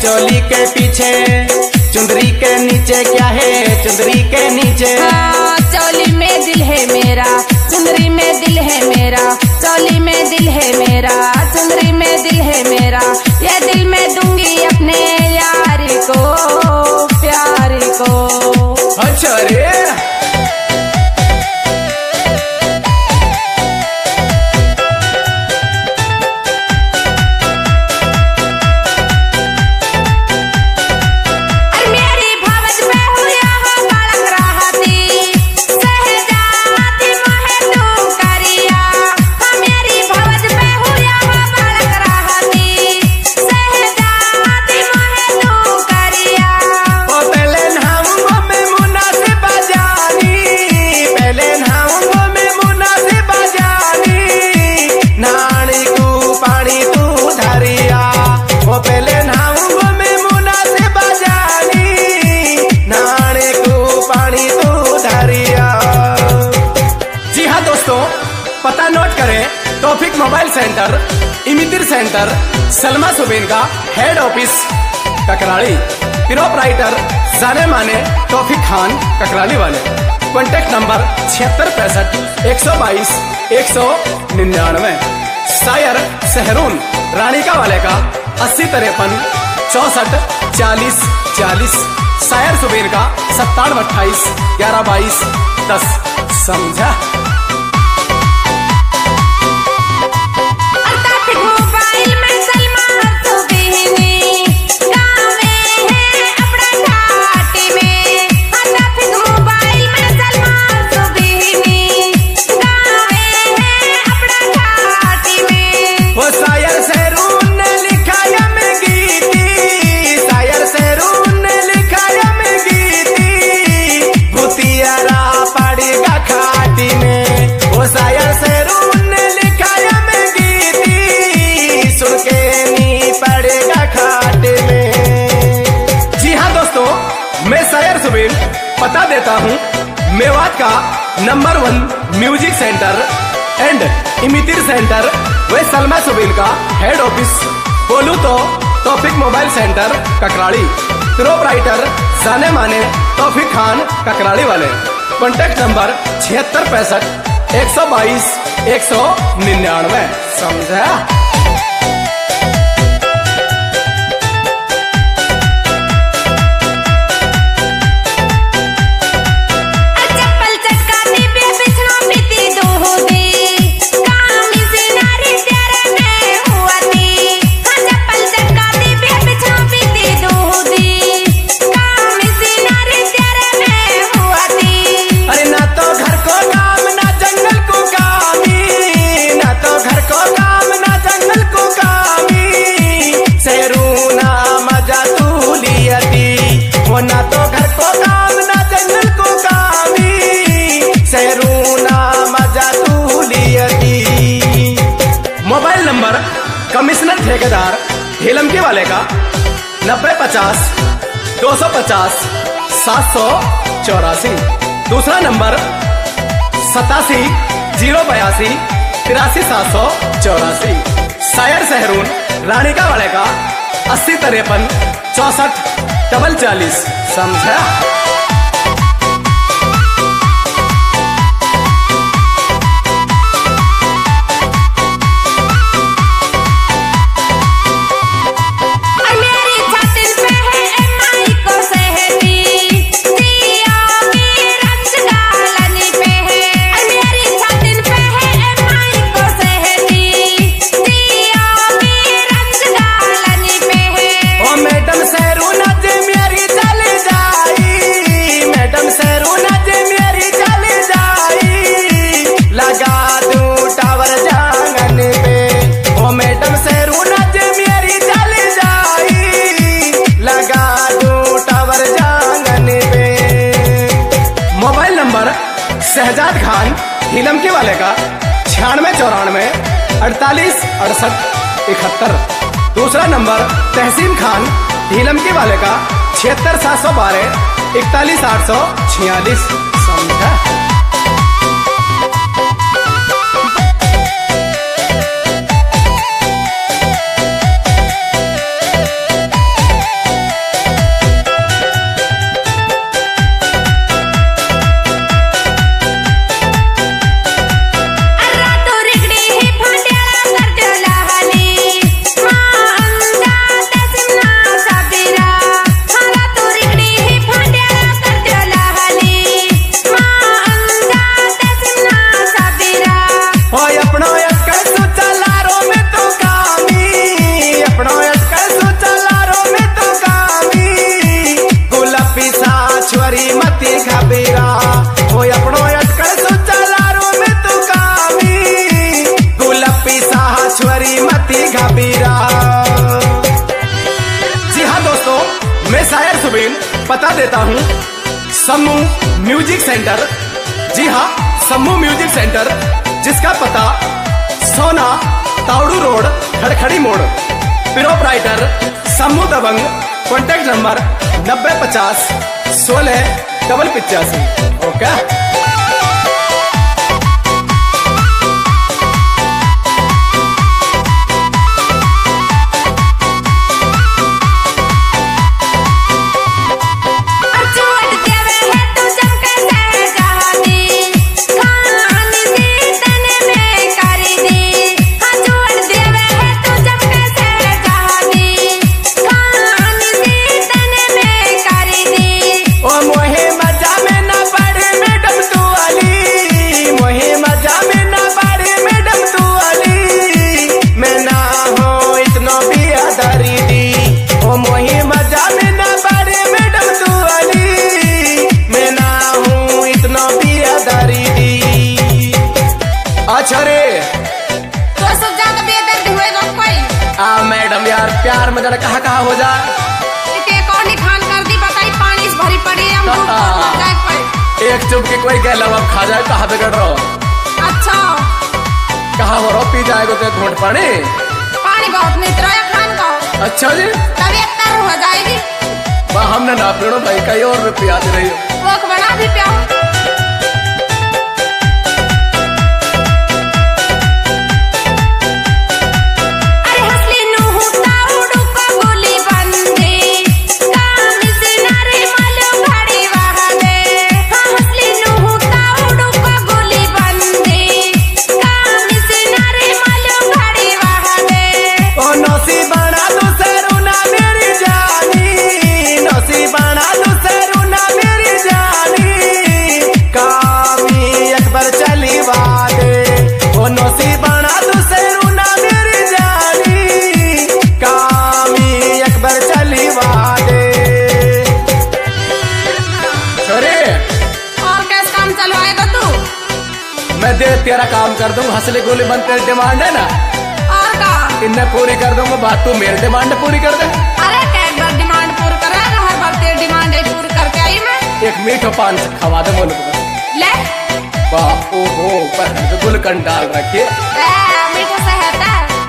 चोली के पीछे, चुंदरी के नीचे क्या है, चुंदरी के नीचे। हाँ, चोली में दिल है मेरा, चुंदरी में दिल है मेरा, चोली में दिल है मेरा, चुंदरी में दिल है मेरा। ये दिल में दूंगी अपने यार को, प्यार को। अच्छा रे। पता नोट करें, तौफीक मोबाइल सेंटर, इमितिर सेंटर, सलमा सुबीन का हेड ऑफिस ककराली। प्रोपराइटर जाने माने तौफीक खान ककराली वाले। Contact number 7665 122 199। शायर सहरून रानिका वाले का 8053 64 40 40। शायर सुबीर का 97 28 11 22 10। समझा। बता देता हूँ, मेवात का नंबर 1 म्यूजिक सेंटर एंड इमितिर सेंटर व सलमा सुबीन का हेड ऑफिस। बोलूं तो Taufiq mobile center Kakrali. Proprietor जाने माने तौफीक खान ककराली वाले। Contact number 7665 122 199। समझा। ना तो घर को काम ना जंगल को कामी, सहरूना मजा तू लियती। मोबाइल नंबर कमिश्नर ठेकेदार हिलमके वाले का 9050 250 784। दूसरा नंबर 87 082 83 784। शायर सहरून रानिका वाले का 8053 64 40। समझा। शहजाद खान हिलमके वाले का 9694 48 68 71। दूसरा नंबर तहसीन खान हिलमके वाले का 76 712 41 846। समझा। पता देता हूँ। सम्मू म्यूजिक सेंटर, जी हाँ सम्मू म्यूजिक सेंटर, जिसका पता सोना तावड़ू रोड खड़खड़ी मोड़, प्रोपराइटर सम्मू दबंग, कॉन्टैक्ट नंबर 9050 16 85। ओके। मैडम यार प्यार में जरा कहा हो जा खान कर दी बताई पानी से भरी पड़ी है हम एक चुप के कोई गैला अब खा जाए कहाँ पे कर रहा हो। अच्छा कहाँ हो रहा पी जाएगा तो घोट पानी बहुत मित्र है खान का। अच्छा जी तबीयत तर हो जाएगी। हमने ना पीड़ो भाई कहीं और पिया दे रही हो वो बड़ा भी प्याओ। मैं दे तेरा काम कर दूंगा, हंसले गोली बंद तेरी डिमांड है ना और का इन्हें पूरी कर दूंगा, बात तू मेरी डिमांड पूरी कर दे। अरे एक बार डिमांड पूरी करेगा, हर बार तेरी डिमांड पूरी करके आई मैं। एक मीठो पान से खवा दे बोलो ले वाह ओहो पर गुलकंद डाल रखिए मीठो से है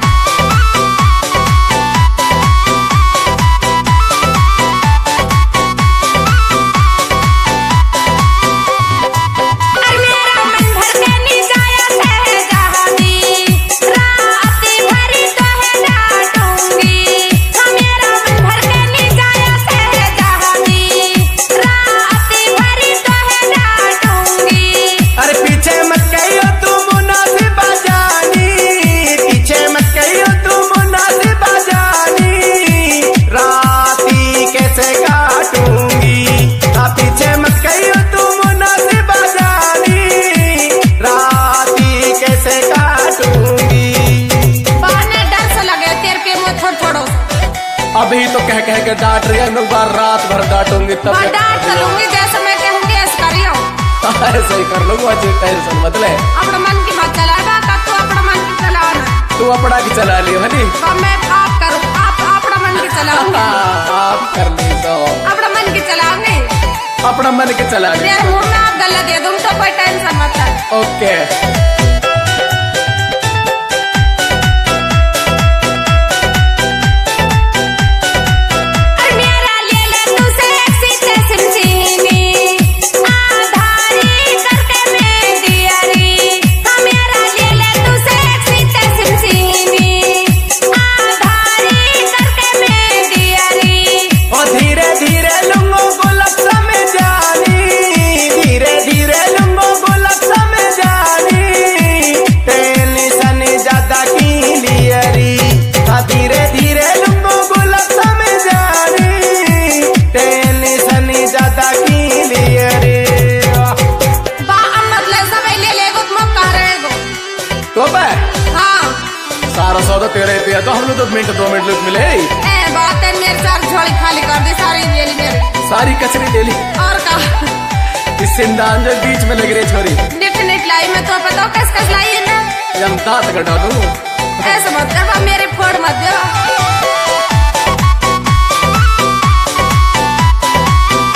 अभी तो कह के डांट रही है, मैं बार रात भर डांटूंगी तब डांट लूंगी जैसे मैं कहूंगी ऐसे करियो। ऐसे ही कर लूंगा टेंशन मत ले। अपना मन की मत चलाएगा तू अपना मन की चलाना। तू अपना की चला लियो हनी मैं आप करूँ आप अपना मन की चलाऊंगी। आप कर ली तो अपना मन की चलाऊंगी, अपना मन की चला ली। तेरे मुंह में आप गला दे दूँ तो कोई टेंशन मत ले। ओके सारा सौदा तेरे पे तो हम लोग तो मिनट 2 मिनट मिले बात है मेरे साथ झोली खाली कर दी सारी ले ली मेरी सारी कचरी ले ली और का इस सिंदान जो बीच में लग रही छोरी डिफिनेट लाई में तो बताओ कस लाई है ना हम दांत कटा दूं ऐसे मत कर मेरे फोड़ मत दो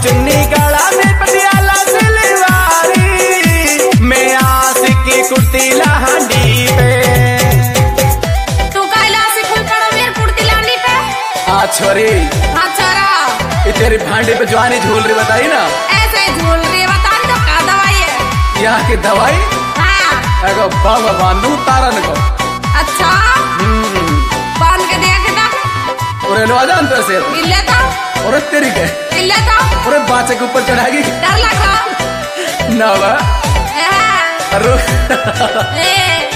चुन्नी गला में पटियाला सिलवारी, मैं आशिकी कुर्ती लांडी पे। तू काला से फुल पड़ो मेरे कुर्ती लांडी पे। आ छोरी छोरा ये तेरी भांडे पे जवानी झूल रही बताई ना। ऐसे झूल रही है, बता दो क्या दवाई है। यहाँ की दवाई हाँ एगो बाबा बांधू तारन को। अच्छा बांध के देख दा और लो जानते से इल्ले था और तेरी के इल्ले था और बाचे के ऊपर चढ़ाएगी डर लगा ना बा अरे ए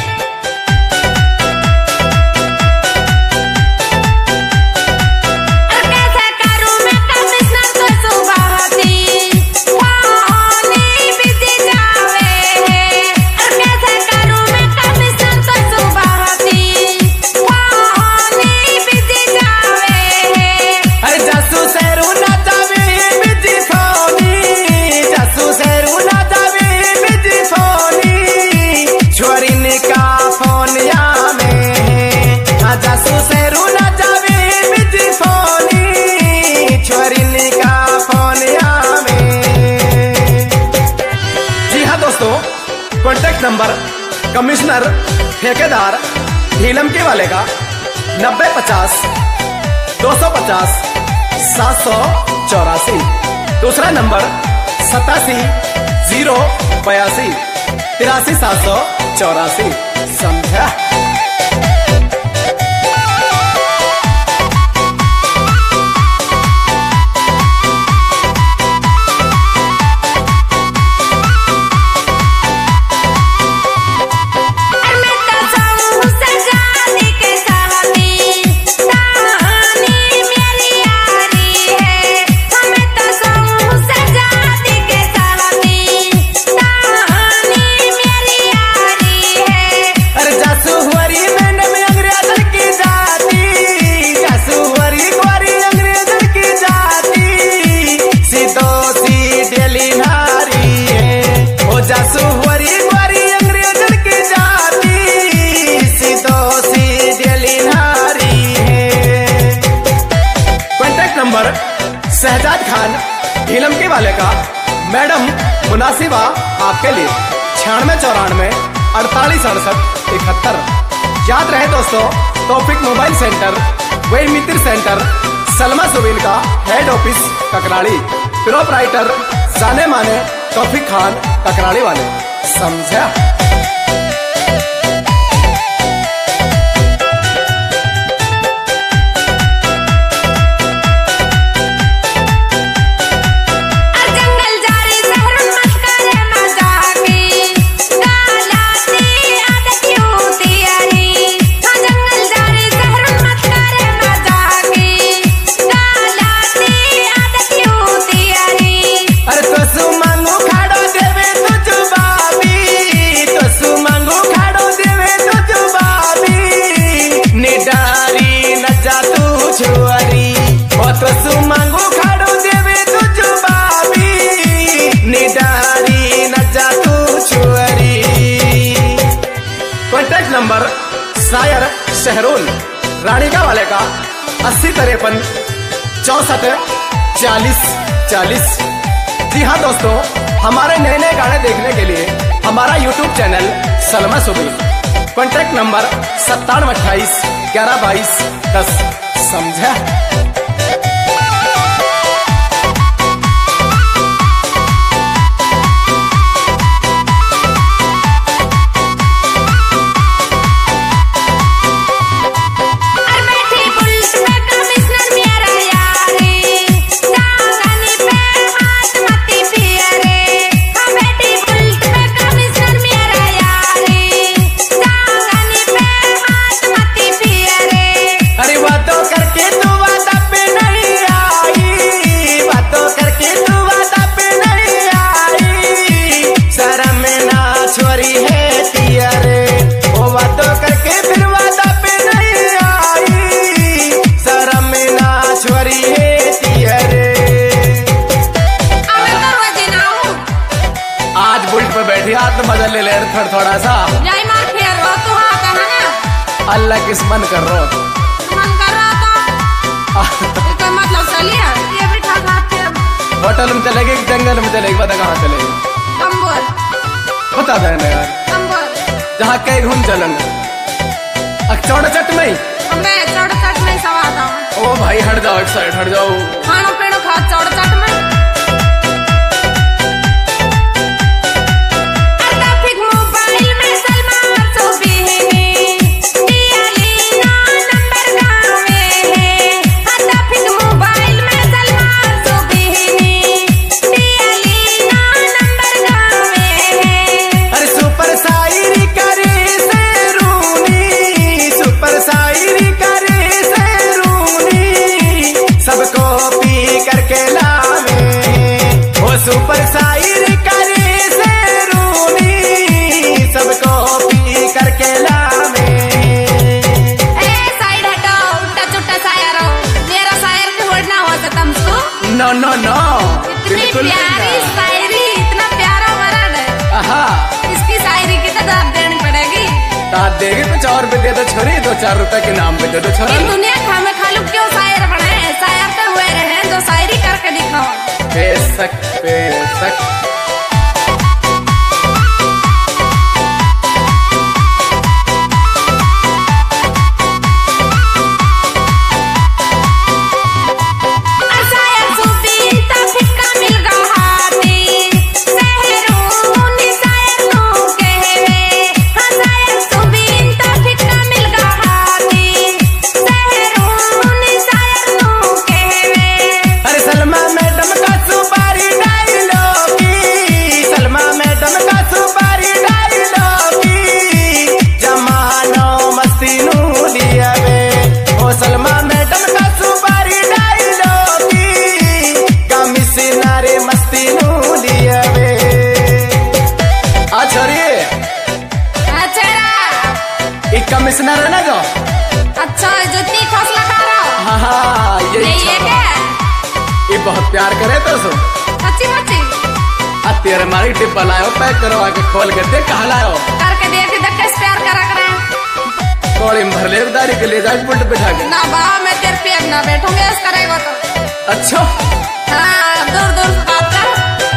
कॉन्टैक्ट नंबर कमिश्नर ठेकेदार ढीलमके वाले का 9050-250-784। दूसरा नंबर 87-082-83-784। समझा। शहजाद खान ढीलमके वाले का मैडम मुनासिबा आपके लिए 9694-4868-71। याद रहे दोस्तों, तौफीक मोबाइल सेंटर वही मित्र सेंटर सलमा सुबीन का हेड ऑफिस ककराड़ी। प्रोपराइटर जाने माने तौफीक खान ककराड़ी वाले। समझा। कॉन्टैक्ट नंबर शायर शहरोल रानीका वाले का 8053-64-40-40। जी हाँ दोस्तों, हमारे नए नए गाने देखने के लिए हमारा YouTube channel Salma Subeen. Contact number 9728-1122-10। समझा। हाथ मजा ले ले थोड़ा सा मार फेर रो तू हाथ है ना। अल्लाह किस मन कर रो तो कोई मतलब चलिए ये भी ठाक हाथ होटल में चलेगी कि जंगल में चलेगी, बता कहाँ चलेगी? अम्बोल बता देना यार, अम्बोल जहाँ कहीं घूम चलेंगे। चौड़ चट में मैं चौड़ चट में सवाद हूँ। ओ भाई हट जाओ, एक साइड हट जाओ। खाना पीना खा चौड़ चट में। सुपर शायरी करे से रूनी, सबको पी करके लावे। साइड हटो, उल्टा चुट्टा शायर हो, मेरा शायर के होना हो तो तुमको। नो नो नो, इतनी प्यारी शायरी, इतना प्यारा वर्ड है। आहा, इसकी शायरी की तो दाद देनी पड़ेगी। दाद देगी तो 4 रुपए दे दो छोरी, 2-4 रुपए के नाम पे दे दो छोरी। दुनिया खामे खालू क्यों शायर बने? शायर तो हुए रहे जो शायरी करके दिखाओ। बेशक बेशक। कमिश्नर है ना जो? अच्छा, जुत्ती खसला खा रहा। हाँ, ये क्या? ये बहुत प्यार करे तो सो। अच्छी मच्छी। तेरे मारी डिब्बा लायो, पैक करवा के खोल के देख कहाँ लायो। करके देख कैसे प्यार करा करे। कौड़ी में भर ले दारी के ले जाके बुलट बैठा के। ना बा, मैं तेरे पे ना बैठूंगे ऐसा करेगा तो। अच्छा। हाँ, दूर दूर से बात कर।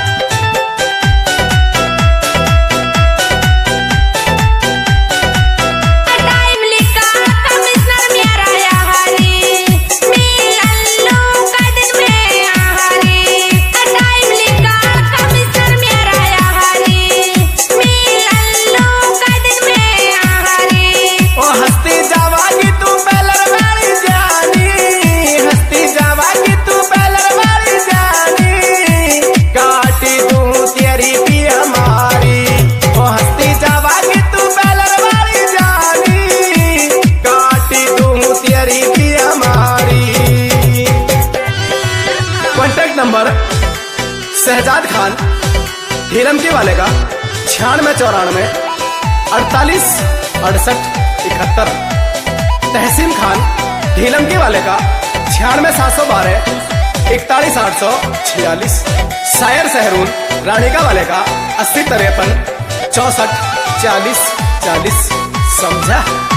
नंबर शहजाद खान ढीलमकी वाले का 9694 48 68 71। तहसीन खान ढीलमकी वाले का 96 712 41 846। शायर सहरून रानिका वाले का 80 53 64 40 40। समझा?